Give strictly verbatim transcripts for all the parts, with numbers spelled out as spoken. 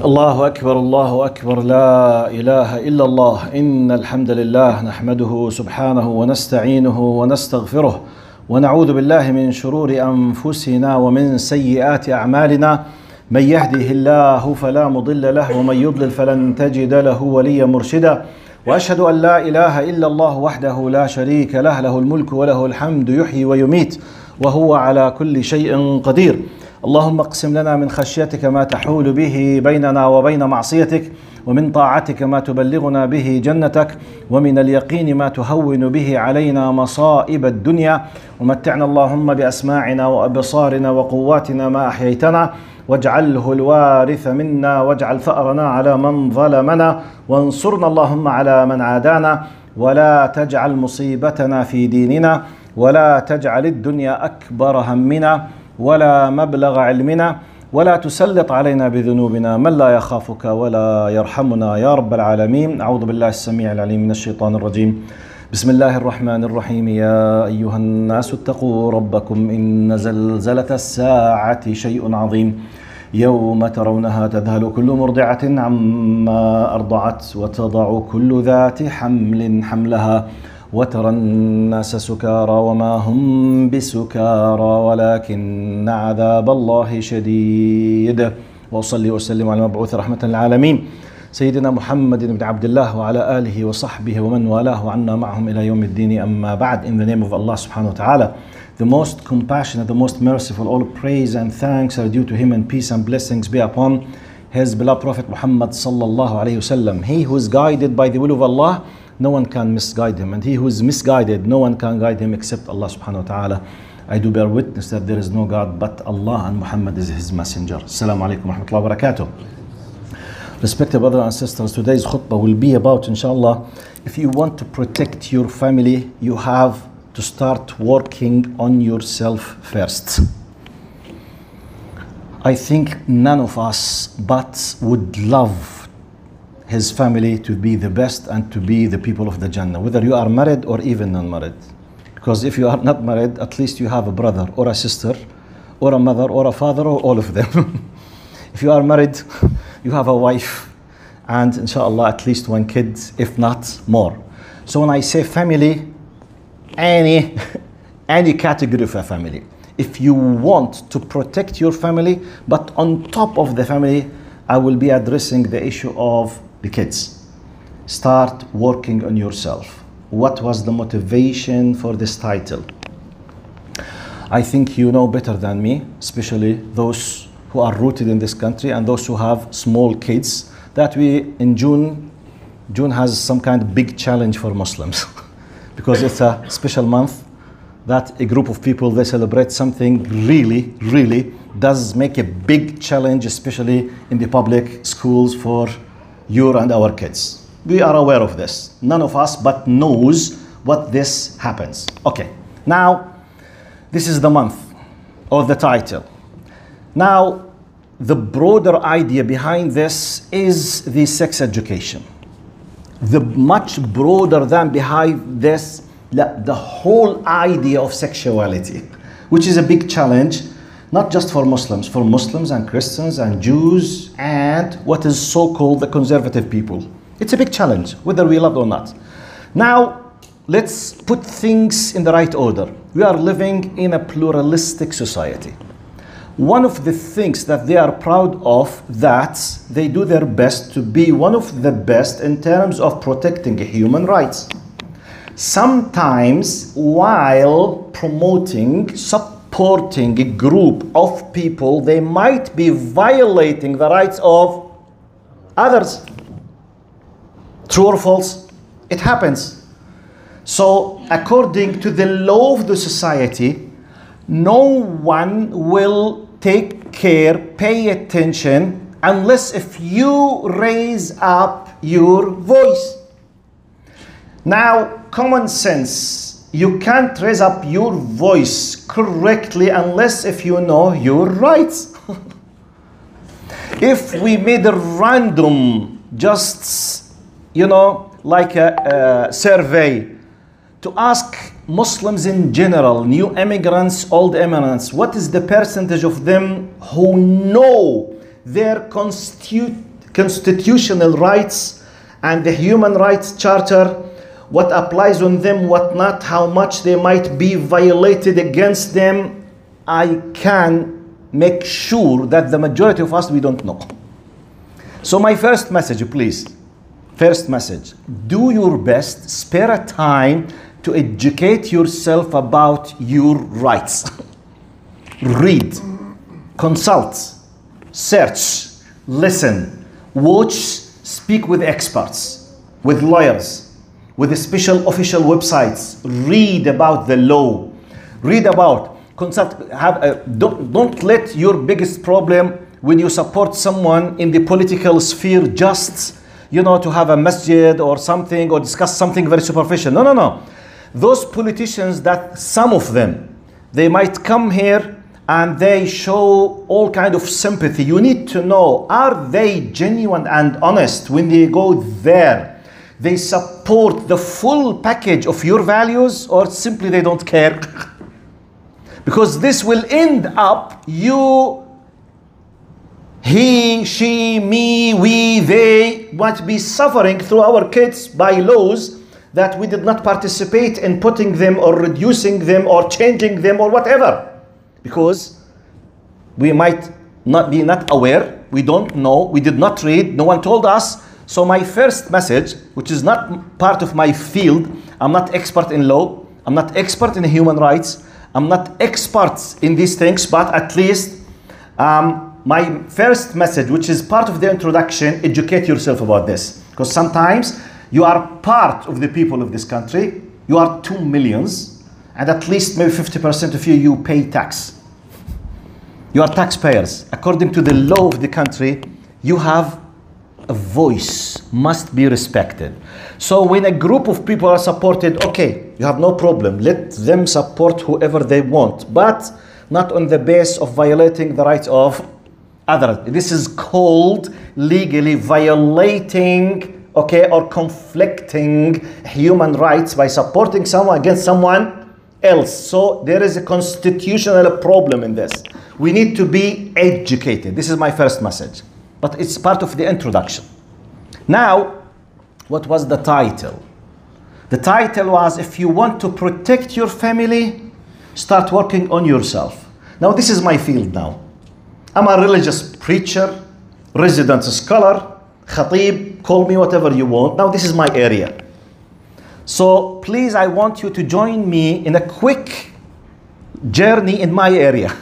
الله أكبر الله أكبر لا إله إلا الله إن الحمد لله نحمده سبحانه ونستعينه ونستغفره ونعوذ بالله من شرور أنفسنا ومن سيئات أعمالنا من يهده الله فلا مضل له ومن يضلل فلن تجد له وليا مرشدا وأشهد أن لا إله إلا الله وحده لا شريك له له الملك وله الحمد يحيي ويميت وهو على كل شيء قدير. اللهم اقسم لنا من خشيتك ما تحول به بيننا وبين معصيتك ومن طاعتك ما تبلغنا به جنتك ومن اليقين ما تهون به علينا مصائب الدنيا ومتعنا اللهم بأسماعنا وأبصارنا وقواتنا ما أحييتنا واجعله الوارث منا واجعل ثأرنا على من ظلمنا وانصرنا اللهم على من عادانا ولا تجعل مصيبتنا في ديننا ولا تجعل الدنيا أكبر همنا ولا مبلغ علمنا ولا تسلط علينا بذنوبنا من لا يخافك ولا يرحمنا يا رب العالمين. أعوذ بالله السميع العليم من الشيطان الرجيم. بسم الله الرحمن الرحيم. يا أيها الناس اتقوا ربكم إن زلزلة الساعة شيء عظيم يوم ترونها تذهل كل مرضعة عما أرضعت وتضع كل ذات حمل حملها وترى الناس سكارى وما هم بسكارى ولكن عذاب الله شديد. وأصلي وأسلم على المبعوث رحمة للعالمين سيدنا محمد بن عبد الله وعلى آله وصحبه ومن والاه وعنا معهم إلى يوم الدين. أما بعد. In the name of Allah subhanahu wa ta'ala, the most compassionate, the most merciful, all praise and thanks are due to him, and peace and blessings be upon his beloved Prophet Muhammad sallallahu alayhi wasallam. He who is guided by the will of Allah, no one can misguide him, and he who is misguided, no one can guide him except Allah subhanahu wa ta'ala. I do bear witness that there is no God but Allah, and Muhammad is his messenger. Assalamu alaikum wa rahmatullahi wa barakatuh. Respected brothers and sisters, today's khutbah will be about, inshallah, if you want to protect your family, you have to start working on yourself first. I think none of us but would love his family to be the best and to be the people of the Jannah, whether you are married or even non-married. Because if you are not married, at least you have a brother or a sister or a mother or a father or all of them. If you are married, you have a wife and inshallah at least one kid, if not more. So when I say family, any, any category of a family. If you want to protect your family, but on top of the family, I will be addressing the issue of the kids. Start working on yourself. What was the motivation for this title? I think you know better than me, especially those who are rooted in this country and those who have small kids, that we in June, June has some kind of big challenge for Muslims because it's a special month that a group of people, they celebrate something really, really does make a big challenge, especially in the public schools for your and our kids. We are aware of this. None of us but knows what this happens. Okay, now this is the month or the title. Now the broader idea behind this is the sex education. The much broader than behind this, the whole idea of sexuality, which is a big challenge, not just for Muslims, for Muslims and Christians and Jews and what is so-called the conservative people. It's a big challenge, whether we love it or not. Now, let's put things in the right order. We are living in a pluralistic society. One of the things that they are proud of, that they do their best to be one of the best in terms of protecting human rights. Sometimes while promoting, supporting a group of people, they might be violating the rights of others. True or false? It happens. So according to the law of the society, no one will take care, pay attention, unless if you raise up your voice. Now, common sense, you can't raise up your voice correctly unless if you know your rights. If we made a random, just, you know, like a, a survey to ask Muslims in general, new immigrants, old immigrants, what is the percentage of them who know their constitu constitutional rights and the human rights charter, what applies on them, what not, how much they might be violated against them, I can make sure that the majority of us, we don't know. So my first message, please, first message, do your best, spare a time to educate yourself about your rights. Read, consult, search, listen, watch, speak with experts, with lawyers, with special official websites. Read about the law. Read about, consult, have a, don't, don't let your biggest problem when you support someone in the political sphere just, you know, to have a masjid or something or discuss something very superficial. No, no, no. Those politicians that some of them, they might come here and they show all kind of sympathy. You need to know, are they genuine and honest when they go there? They support the full package of your values, or simply they don't care? Because this will end up you, he, she, me, we, they might be suffering through our kids by laws that we did not participate in putting them or reducing them or changing them or whatever. Because we might not be not aware, we don't know, we did not read, no one told us. So my first message, which is not part of my field, I'm not expert in law, I'm not expert in human rights, I'm not expert in these things, but at least um, my first message, which is part of the introduction, educate yourself about this. Because sometimes you are part of the people of this country, you are two millions, and at least maybe fifty percent of you, you pay tax. You are taxpayers. According to the law of the country, you have a voice, must be respected. So when a group of people are supported, okay, you have no problem. Let them support whoever they want, but not on the base of violating the rights of others. This is called legally violating, okay, or conflicting human rights by supporting someone against someone else. So there is a constitutional problem in this. We need to be educated. This is my first message, but it's part of the introduction. Now, what was the title? The title was, if you want to protect your family, start working on yourself. Now, this is my field now. I'm a religious preacher, resident scholar, khatib, call me whatever you want. Now, this is my area. So please, I want you to join me in a quick journey in my area.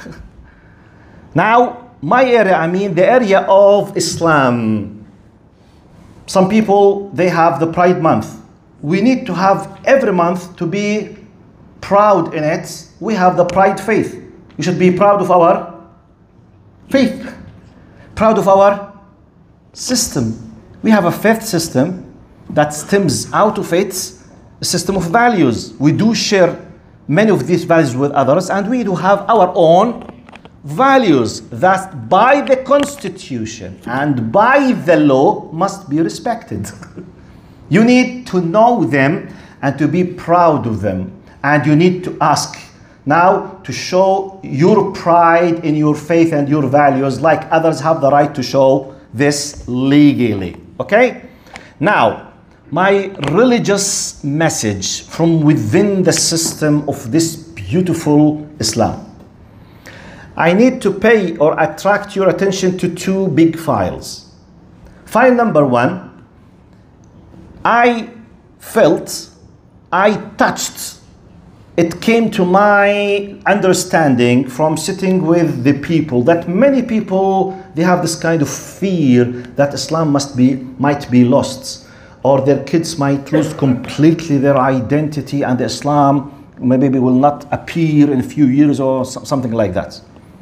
Now, my area, I mean the area of Islam. Some people, they have the Pride Month. We need to have every month to be proud in it. We have the Pride faith. You should be proud of our faith, proud of our system. We have a faith system that stems out of it a system of values. We do share many of these values with others, and we do have our own values that by the Constitution and by the law must be respected. You need to know them and to be proud of them, and you need to ask now to show your pride in your faith and your values like others have the right to show this legally. Okay? Now, my religious message from within the system of this beautiful Islam. I need to pay or attract your attention to two big files. File number one, I felt, I touched, it came to my understanding from sitting with the people that many people, they have this kind of fear that Islam must be, might be lost, or their kids might lose completely their identity and Islam maybe will not appear in a few years or something like that.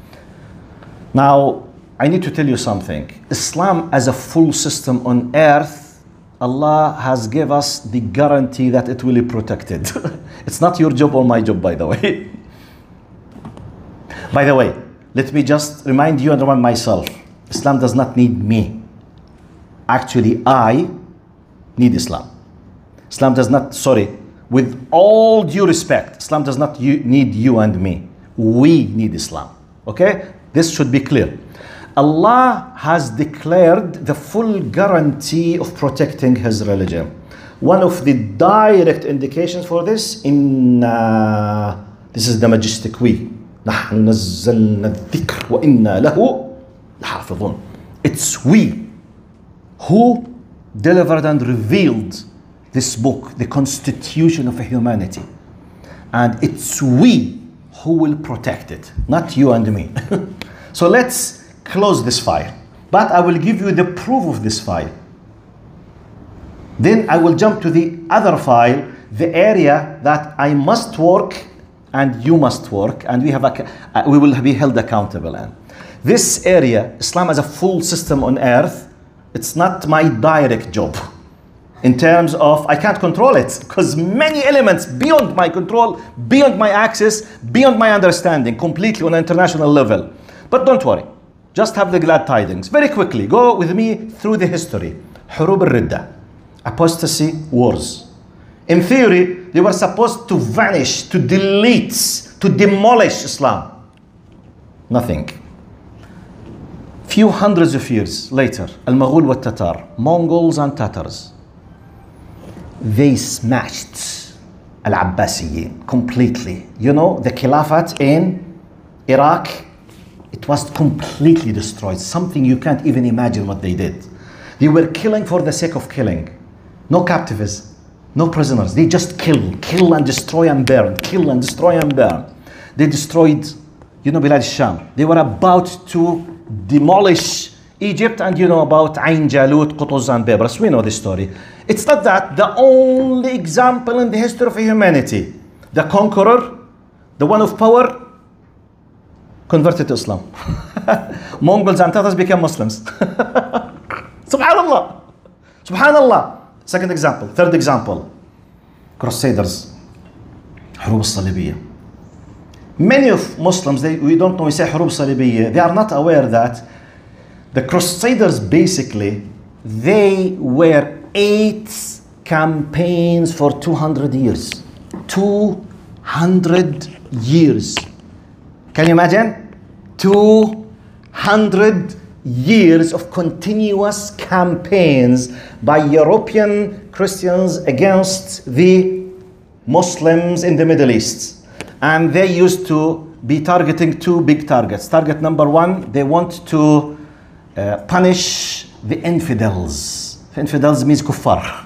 Now, I need to tell you something. Islam as a full system on earth, Allah has given us the guarantee that it will be protected. It's not your job or my job, by the way. By the way, let me just remind you and remind myself, Islam does not need me. Actually, I need Islam. Islam does not, sorry, with all due respect, Islam does not you, need you and me. We need Islam. Okay? This should be clear. Allah has declared the full guarantee of protecting His religion. One of the direct indications for this, inna, this is the majestic we. نحن نزلنا الذكر وإنا له لحافظون. It's we who delivered and revealed this book, the constitution of humanity. And it's we who will protect it, not you and me. So let's close this file. But I will give you the proof of this file. Then I will jump to the other file, the area that I must work and you must work, and we have a, uh, we will be held accountable in. This area, Islam as a full system on earth, it's not my direct job. In terms of, I can't control it, because many elements beyond my control, beyond my access, beyond my understanding, completely on an international level. But don't worry, just have the glad tidings. Very quickly, go with me through the history. حروب الردة, apostasy wars. In theory, they were supposed to vanish, to delete, to demolish Islam. Nothing. Few hundreds of years later, Al-Mughul wa Tatar, Mongols and Tatars, they smashed Al-Abbasiyin completely. You know, the Khilafat in Iraq, it was completely destroyed. Something you can't even imagine what they did. They were killing for the sake of killing. No captives. No prisoners. They just kill, kill and destroy and burn, kill and destroy and burn. They destroyed, you know, Bilad al-Sham. They were about to demolish Egypt, and you know about Ain Jalut, Qutuz and Bebras. We know the story. It's not that the only example in the history of humanity. The conqueror, the one of power, converted to Islam. Mongols and Tatars became Muslims. Subhanallah. Subhanallah. Second example. Third example. Crusaders. حروب الصليبية. Many of Muslims, they, we don't know, we say حروب صليبية, they are not aware that the Crusaders basically, they were eight campaigns for two hundred years. two hundred years. Can you imagine? two hundred years of continuous campaigns by European Christians against the Muslims in the Middle East. And they used to be targeting two big targets. Target number one, they want to uh, punish the infidels. Infidels means kuffar.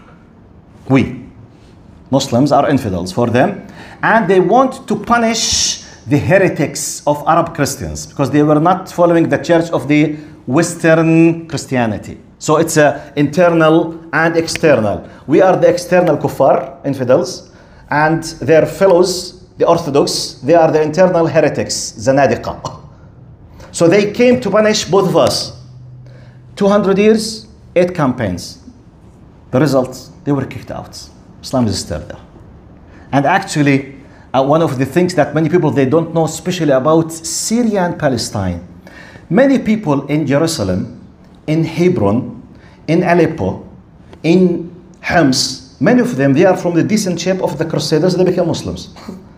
We, Muslims, are infidels for them. And they want to punish the heretics of Arab Christians because they were not following the church of the Western Christianity. So it's uh, internal and external. We are the external kuffar, infidels, and their fellows, the Orthodox, they are the internal heretics, zanadiqa. So they came to punish both of us. two hundred years, eight campaigns. The result, they were kicked out. Islam is still there. And actually, uh, one of the things that many people, they don't know, especially about Syria and Palestine. Many people in Jerusalem, in Hebron, in Aleppo, in Homs, many of them, they are from the decent shape of the Crusaders, they became Muslims.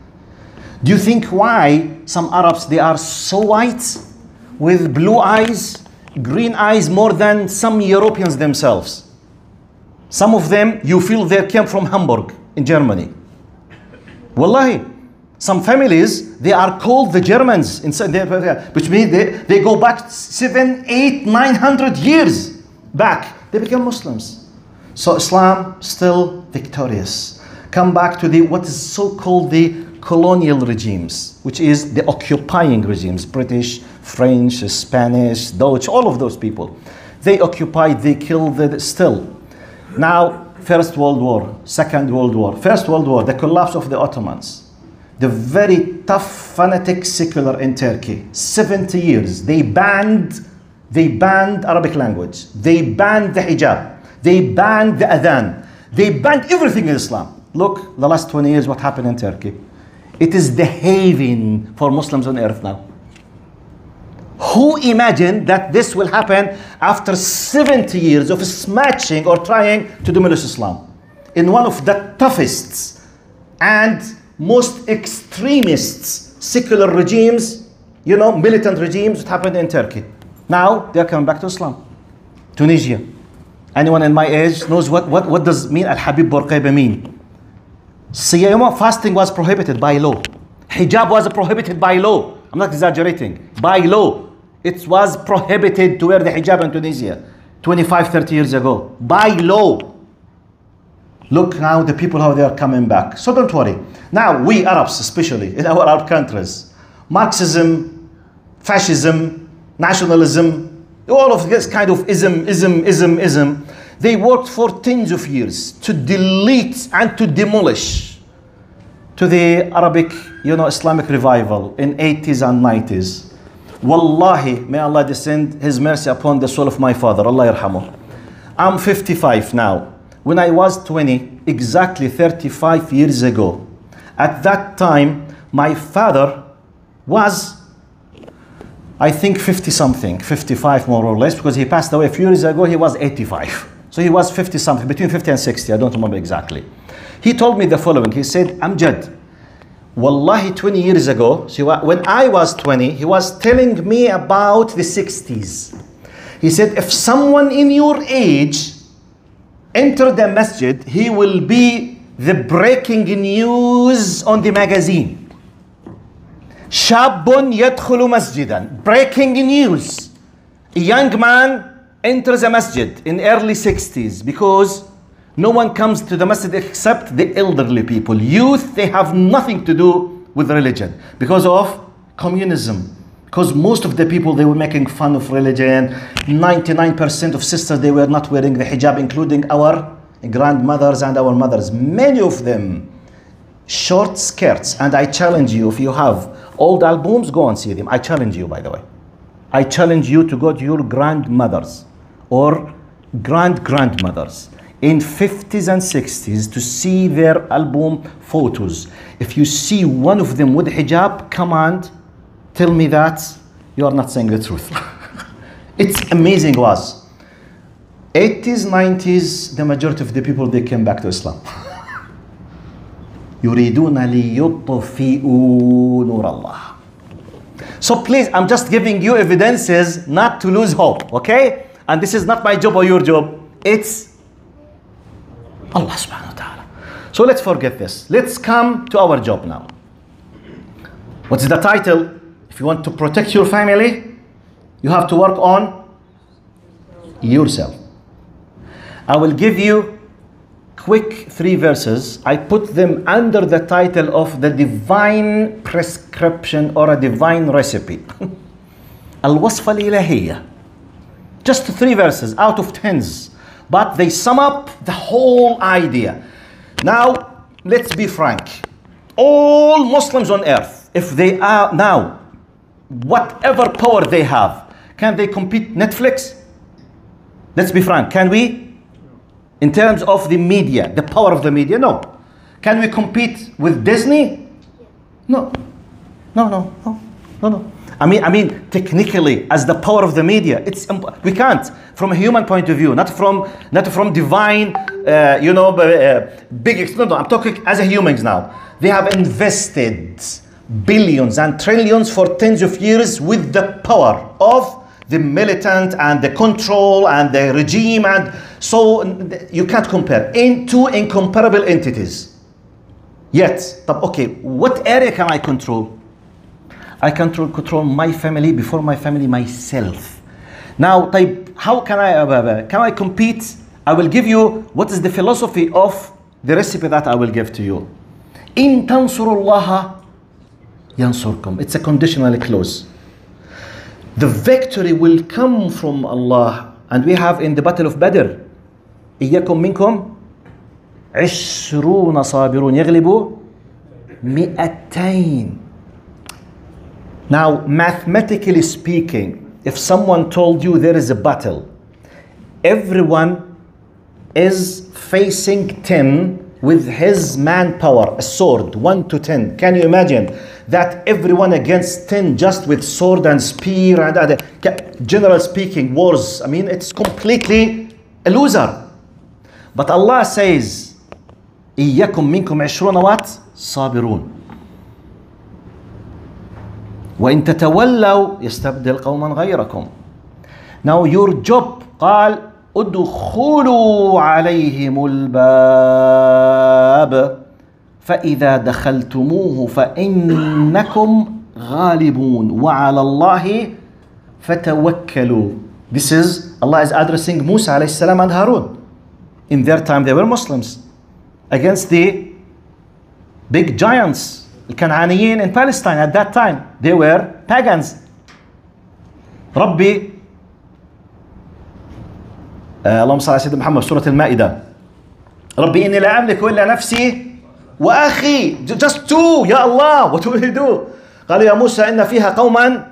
Do you think why some Arabs, they are so white, with blue eyes, green eyes, more than some Europeans themselves? Some of them, you feel they came from Hamburg in Germany. Wallahi. Some families, they are called the Germans, which means they, they go back seven, eight, nine hundred years back. They became Muslims. So Islam still victorious. Come back to the what is so-called the colonial regimes, which is the occupying regimes, British, French, Spanish, Dutch, all of those people. They occupied, they killed, they still. Now, First World War, Second World War. First World War, the collapse of the Ottomans. The very tough, fanatic secular in Turkey. seventy years, they banned, they banned Arabic language. They banned the hijab. They banned the adhan. They banned everything in Islam. Look, the last twenty years, what happened in Turkey? It is the haven for Muslims on earth now. Who imagined that this will happen after seventy years of smashing or trying to demolish Islam? In one of the toughest and most extremist secular regimes, you know, militant regimes that happened in Turkey. Now they're coming back to Islam. Tunisia. Anyone in my age knows what, what, what does mean Al-Habib Bourguiba mean? Siyam, fasting was prohibited by law. Hijab was prohibited by law. I'm not exaggerating. By law. It was prohibited to wear the hijab in Tunisia twenty-five, thirty years ago. By law. Look now the people how they are coming back. So don't worry. Now we Arabs, especially in our Arab countries, Marxism, fascism, nationalism, all of this kind of ism, ism, ism, ism, they worked for tens of years to delete and to demolish to the Arabic, you know, Islamic revival in eighties and nineties. Wallahi, may Allah descend His mercy upon the soul of my father, Allah yarhamuh. I'm fifty-five now. When I was twenty, exactly thirty-five years ago, at that time, my father was, I think, fifty something, fifty-five more or less, because he passed away a few years ago, he was eighty-five. So he was fifty something, between fifty and sixty, I don't remember exactly. He told me the following, he said, Amjad, Wallahi, twenty years ago, so when I was twenty, he was telling me about the sixties. He said, if someone in your age enter the masjid, he will be the breaking news on the magazine. Shabun yadkhulu masjidan. Breaking news. A young man enters a masjid in early sixties because no one comes to the masjid except the elderly people. Youth, they have nothing to do with religion because of communism. Because most of the people, they were making fun of religion. ninety-nine percent of sisters, they were not wearing the hijab, including our grandmothers and our mothers. Many of them, short skirts. And I challenge you, if you have old albums, go and see them. I challenge you, by the way. I challenge you to go to your grandmothers or grand-grandmothers in fifties and sixties to see their album photos. If you see one of them with hijab, come on, tell me that you are not saying the truth. It's amazing was. eighties, nineties, the majority of the people, they came back to Islam. يُرِيدُونَ لِيُطْفِئُوا نُورَ اللَّهِ. So please, I'm just giving you evidences not to lose hope, okay? And this is not my job or your job. It's Allah subhanahu wa ta'ala. So let's forget this. Let's come to our job now. What's the title? If you want to protect your family, you have to work on yourself. I will give you quick three verses. I put them under the title of the divine prescription or a divine recipe. Al-Wasfa al-Ilahiyya. Just three verses out of tens. But they sum up the whole idea. Now, let's be frank. All Muslims on earth, if they are now, whatever power they have, can they compete Netflix? Let's be frank. Can we? In terms of the media, the power of the media, no. Can we compete with Disney? No. No, no, no, no, no. I mean, I mean, technically, as the power of the media, it's we can't. From a human point of view, not from not from divine, uh, you know, uh, big. No, no. I'm talking as a humans now. They have invested billions and trillions for tens of years with the power of the militant and the control and the regime, and so you can't compare in two incomparable entities. Yet, okay, what area can I control? I control control my family, before my family, myself. Now, type, how can I uh, can I compete? I will give you what is the philosophy of the recipe that I will give to you. In tansurullaha yansurkum. It's a conditional clause. The victory will come from Allah, and we have in the battle of Badr, إياكم منكم عشرون صابرون يغلبوا مئتين. Now, mathematically speaking, if someone told you there is a battle, everyone is facing ten with his manpower, a sword, one to ten. Can you imagine that everyone against ten just with sword and spear and other, general speaking, wars? I mean, it's completely a loser. But Allah says, إِيَّكُمْ مِنْكُمْ عِشْرُونَ what? صَابِرُونَ. وَإِن تَتَوَلَّوْا يَسْتَبْدِلْ قَوْمًا غَيْرَكُمْ. Now your job, قال ادخلوا عليهم الباب فإذا دخلتموه فإنكم غالبون وعلى الله فتوكلوا. This is Allah is addressing Musa alayhi salam and Harun. In their time they were Muslims against the big giants, the Canaaniyin in Palestine at that time. They were pagans. Rabbi اللهم صل على سيدنا محمد سورة المائدة. ربي إني لا أملك إلا نفسي وأخي. Just two. يا الله, what will he do? قالوا يا موسى إن فيها قوما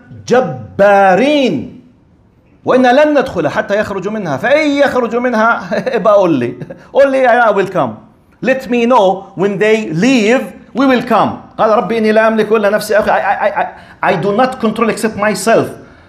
جبارين وإنا لن ندخلها حتى يخرجوا منها فإن يخرجوا منها ابقى قول لي قول لي I will come. Let me know when they leave, we will come. قال ربي إني لا أملك إلا نفسي أخي. I, I, I, I do not control except myself.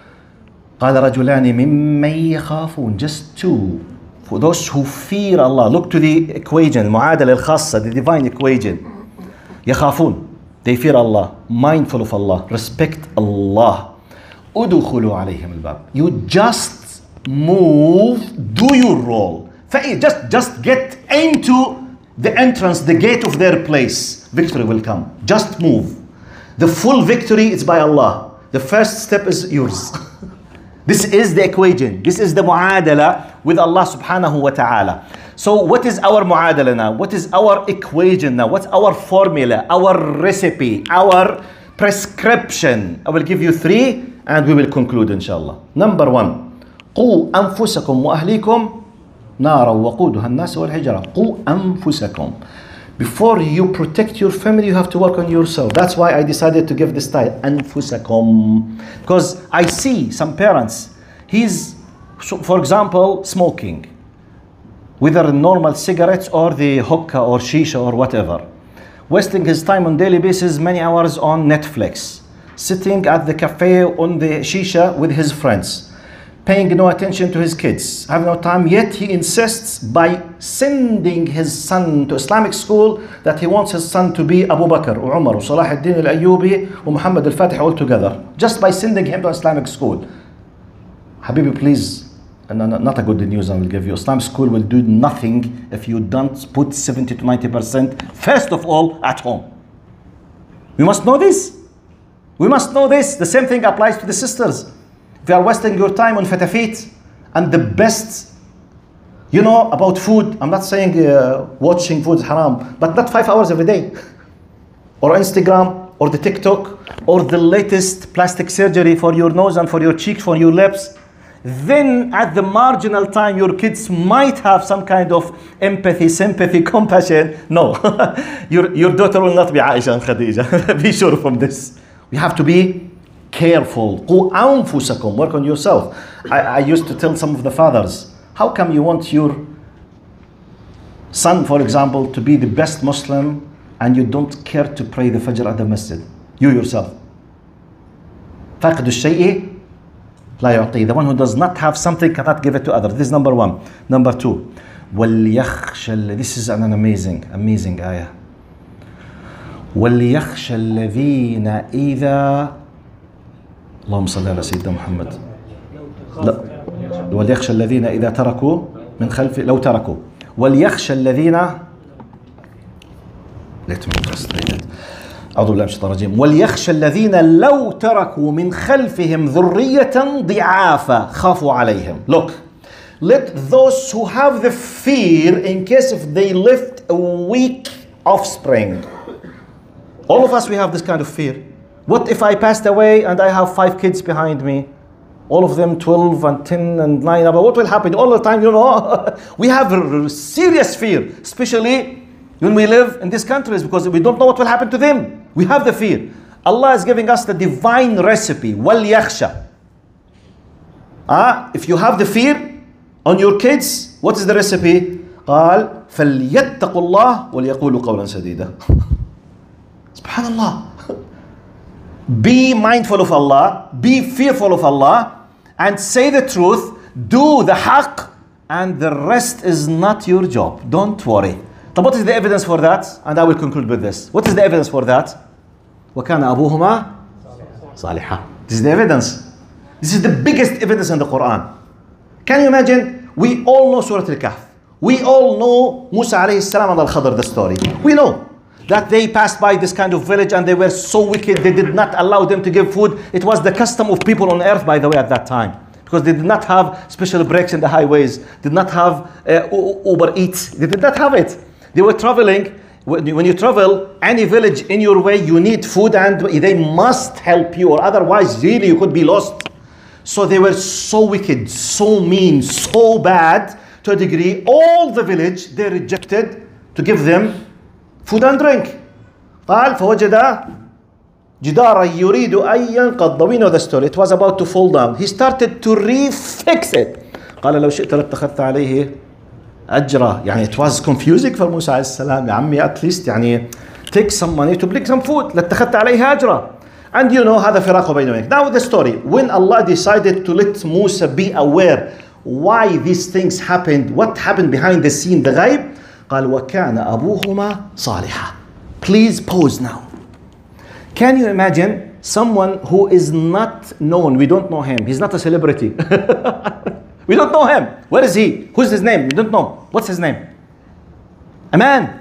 قال رجلان ممن يخافون. Just two. For those who fear Allah. Look to the equation, المعادلة الخاصة, the divine equation. يخافون. They fear Allah, mindful of Allah, respect Allah. ادخلوا عليهم الباب. You just move, do your role. Just, just get into the entrance, the gate of their place. Victory will come. Just move. The full victory is by Allah. The first step is yours. This is the equation. This is the mu'adala with Allah subhanahu wa ta'ala. So what is our mu'adala now? What is our equation now? What's our formula, our recipe, our prescription? I will give you three and we will conclude inshallah. Number one, قُوا أَنفُسَكُمْ وَأَهْلِيكُمْ نَارًا وَقُودُهَا النَّاسُ وَالْحِجَرَةُ. قُوا أَنفُسَكُمْ. Before you protect your family, you have to work on yourself. That's why I decided to give this title, أنفسكم. Because I see some parents, he's, for example, smoking. Whether normal cigarettes or the hookah or shisha or whatever. Wasting his time on daily basis, many hours on Netflix. Sitting at the cafe on the shisha with his friends. Paying no attention to his kids, have no time, yet he insists by sending his son to Islamic school that he wants his son to be Abu Bakr, or Umar, or Salah ad-Din al-Ayyubi, or Muhammad al-Fatih all together. Just by sending him to Islamic school. Habibi, please, not a good news I will give you. Islamic school will do nothing if you don't put seventy to ninety percent, first of all, at home. We must know this. We must know this. The same thing applies to the sisters. If you are wasting your time on fatafit and the best, you know, about food, I'm not saying uh, watching food is haram, but not five hours every day. Or Instagram, or the TikTok, or the latest plastic surgery for your nose and for your cheeks, for your lips. Then at the marginal time, your kids might have some kind of empathy, sympathy, compassion. No, your, your daughter will not be Aisha and Khadija. Be sure from this. We have to be careful. قُوا أَنفُسَكُمْ. Work on yourself. I, I used to tell some of the fathers, how come you want your son, for example, to be the best Muslim and you don't care to pray the Fajr at the masjid? You yourself. فَاقِدُ الشَّيْءِ لَا يُعْطِي. The one who does not have something cannot give it to others. This is number one. Number two, وَلْيَخْشَ. This is an amazing, amazing ayah. وَلْيَخْشَ الَّذِينَ إِذَا اللهم صل على سيدنا محمد. لا. وليخشى الذين إذا تركوا من خلف لو تركوا وليخشى الذين let me translate it. أعوذ بالله من الشيطان الرجيم. وليخشى الذين لو تركوا من خلفهم ذرية ضعافا خافوا عليهم. Look, let those who have the fear in case if they left a weak offspring. All of us, we have this kind of fear. What if I passed away and I have five kids behind me? All of them twelve and ten and nine. But what will happen? All the time, you know, we have a serious fear, especially when we live in these countries because we don't know what will happen to them. We have the fear. Allah is giving us the divine recipe. وَلْيَخْشَى. Ah, if you have the fear on your kids, what is the recipe? قال فَلْيَتَّقُوا اللَّهَ وَلْيَقُولُوا قَوْلًا سَدِيدًا. Subhanallah. Be mindful of Allah, be fearful of Allah, and say the truth, do the haqq, and the rest is not your job. Don't worry. But what is the evidence for that? And I will conclude with this. What is the evidence for that? وَكَانَ أَبُوهُمَا صَالِحًا. This is the evidence. This is the biggest evidence in the Quran. Can you imagine? We all know Surah Al-Kahf. We all know Musa alayhi salam and Al-Khadr, the story. We know that they passed by this kind of village and they were so wicked, they did not allow them to give food. It was the custom of people on earth, by the way, at that time. Because they did not have special breaks in the highways, did not have uh, Uber Eats, they did not have it. They were traveling. When you travel, any village in your way, you need food and they must help you, or otherwise really you could be lost. So they were so wicked, so mean, so bad, to a degree, all the village, they rejected to give them food and drink. قال فوجد جدارا يريد أن ينقض. We know the story. It was about to fall down. He started to refix it. قال لو شئت لاتخذت عليه أجرا. يعني it was confusing for Musa عليه السلام. يا عمي at least يعني take some money to bring some food. لاتخذت عليه أجرا. And you know هذا فراق بينهم. Now the story. When Allah decided to let Musa be aware why these things happened, what happened behind the scene, the غيب, قال وكان أبوهما صالحا. Please pause now. Can you imagine someone who is not known? We don't know him. He's not a celebrity. We don't know him. Where is he? Who's his name? We don't know. What's his name? A man.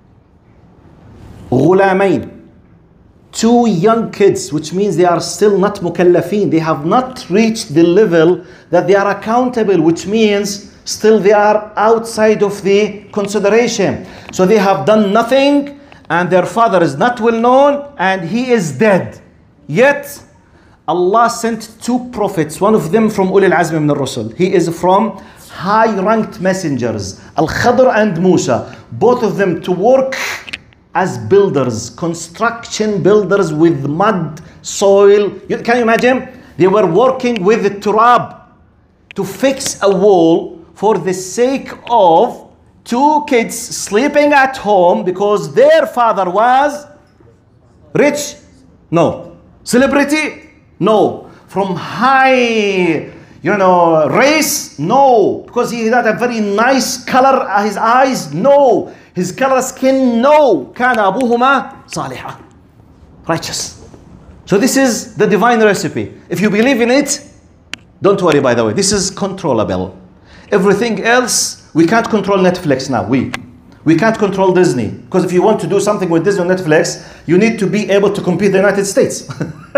غلامين. Two young kids, which means they are still not mukallafin. They have not reached the level that they are accountable, which means still they are outside of the consideration. So they have done nothing, and their father is not well known, and he is dead. Yet Allah sent two prophets, one of them from Ulil Azm min al-Rusul. He is from high-ranked messengers, Al-Khadr and Musa, both of them to work as builders, construction builders with mud, soil. You, can you imagine? They were working with the turab to fix a wall for the sake of two kids sleeping at home because their father was rich? No. Celebrity? No. From high, you know, race? No. Because he had a very nice color, his eyes? No. His color skin? No. كان أبوهما صالحا. Righteous. So this is the divine recipe. If you believe in it, don't worry, by the way. This is controllable. Everything else, we can't control Netflix now. We. We can't control Disney. Because if you want to do something with Disney or Netflix, you need to be able to compete the United States.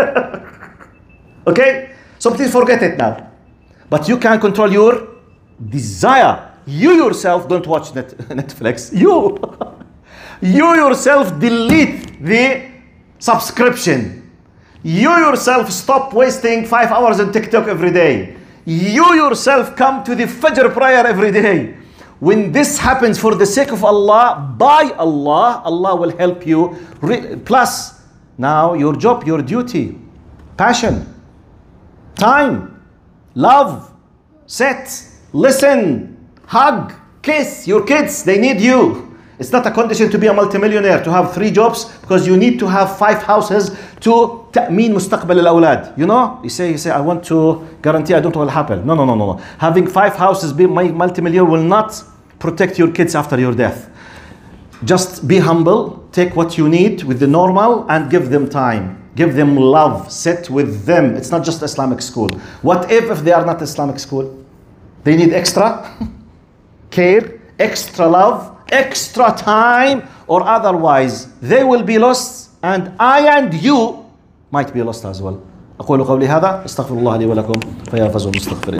Okay? So please forget it now. But you can control your desire. You yourself don't watch net Netflix. You. You yourself delete the subscription. You yourself stop wasting five hours on TikTok every day. You yourself come to the Fajr prayer every day. When this happens for the sake of Allah, by Allah, Allah will help you. Plus, now your job, your duty, passion, time, love, sit, listen, hug, kiss your kids. They need you. It's not a condition to be a multimillionaire, to have three jobs, because you need to have five houses to تأمين مستقبل الأولاد. You know, you say, you say, I want to guarantee I don't know what will happen. No, no, no, no, no. Having five houses, be multimillionaire will not protect your kids after your death. Just be humble, take what you need with the normal, and give them time. Give them love, sit with them. It's not just Islamic school. What if, if they are not Islamic school? They need extra care, extra love, extra time, or otherwise they will be lost, and I and you might be lost as well. أقول قولي هذا استغفر الله لي ولكم فيا فزوا المستغفرين.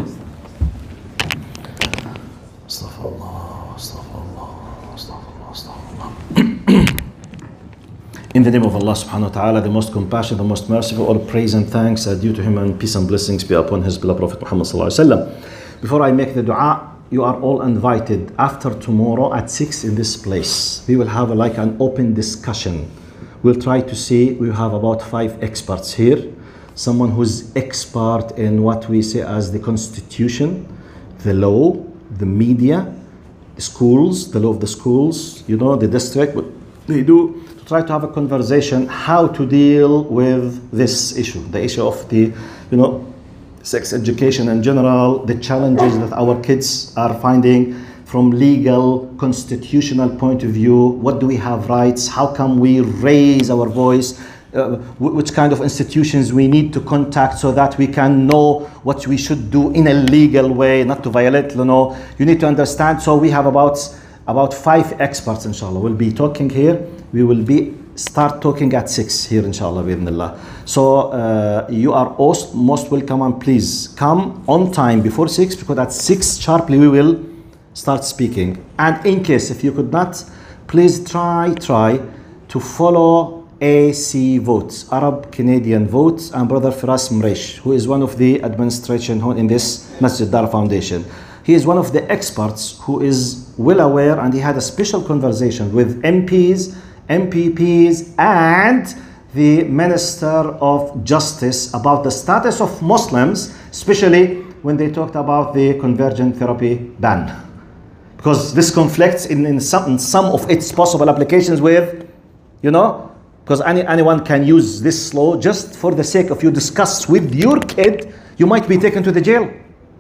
استغفر الله استغفر الله استغفر الله استغفر الله. In the name of Allah subhanahu wa ta'ala, the most compassionate, the most merciful, all praise and thanks are due to him, and peace and blessings be upon his beloved Prophet Muhammad sallallahu alaihi wasallam. Before I make the dua, you are all invited after tomorrow at six in this place. We will have a, like an open discussion. We'll try to see, we have about five experts here. Someone who's expert in what we say as the constitution, the law, the media, the schools, the law of the schools, you know, the district, what they do, to try to have a conversation how to deal with this issue, the issue of the, you know, sex education in general, the challenges that our kids are finding from legal, constitutional point of view. What do we have rights? How can we raise our voice? uh, which kind of institutions we need to contact so that we can know what we should do in a legal way, not to violate the law. You need to understand. So we have about about five experts, inshallah. We'll be talking here. We will be start talking at six here, inshallah, bi'idhnillah. So uh, you are most, most welcome, and please come on time before six, because at six sharply we will start speaking. And in case if you could not, please try try to follow A C Votes, Arab Canadian Votes, and Brother Firas Mresh, who is one of the administration in this Masjid Dara Foundation. He is one of the experts who is well aware, and he had a special conversation with M Ps, M P Ps, and the Minister of Justice about the status of Muslims, especially when they talked about the convergent therapy ban. Because this conflicts in, in, some, in some of its possible applications with, you know, because any, anyone can use this law just for the sake of you discuss with your kid, you might be taken to the jail.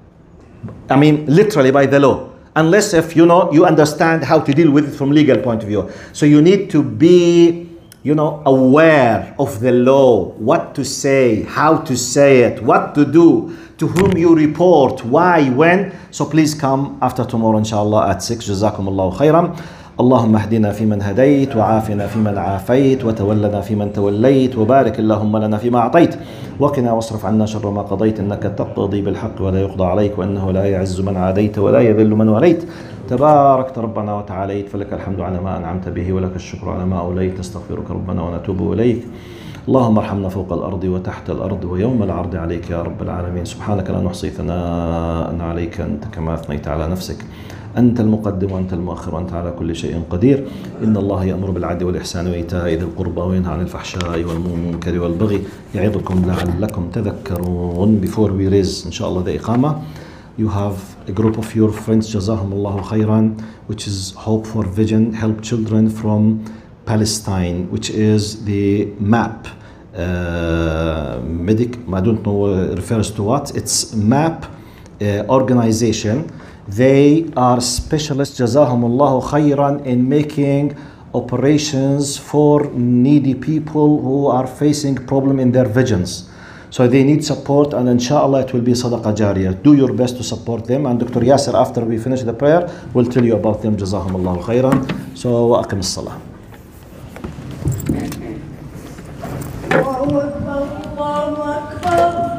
I mean, literally by the law. Unless if you know, you understand how to deal with it from legal point of view. So you need to be, you know, aware of the law, what to say, how to say it, what to do, to whom you report, why, when. So please come after tomorrow, inshallah, at six. جزاكم الله خيرا. اللهم اهدنا فيمن هديت وعافنا فيمن عافيت وتولنا فيمن توليت وبارك اللهم لنا فيما أعطيت وقنا واصرف عنا شر ما قضيت إنك تقضي بالحق ولا يقضى عليك وإنه لا يعز من عاديت ولا يذل من وليت تباركت ربنا وتعاليت فلك الحمد على ما أنعمت به ولك الشكر على ما أوليت نستغفرك ربنا ونتوب إليك اللهم ارحمنا فوق الأرض وتحت الأرض ويوم العرض عليك يا رب العالمين سبحانك لا نحصي ثناء عليك أنت كما أثنيت على نفسك أنت المقدم وأنت المؤخر وأنت على كل شيء قدير إن الله يأمر بالعدل والإحسان وإيتاء ذي القربى وينهى عن الفحشاء والمنكر والبغي يعظكم لعلكم تذكرون. Before we raise inshallah the iqamah, you have a group of your friends جزاهم الله خيرا, which is Hope for Vision, help children from Palestine, which is the MAP uh, medic, I don't know refers to what, it's MAP uh, organization. They are specialists, Jazahumullahu khairan, in making operations for needy people who are facing problem in their visions. So they need support, and inshallah it will be sadaqah jariyah. Do your best to support them, and Doctor Yasser, after we finish the prayer, will tell you about them. Jazahumullahu khairan. So aqim as-salah.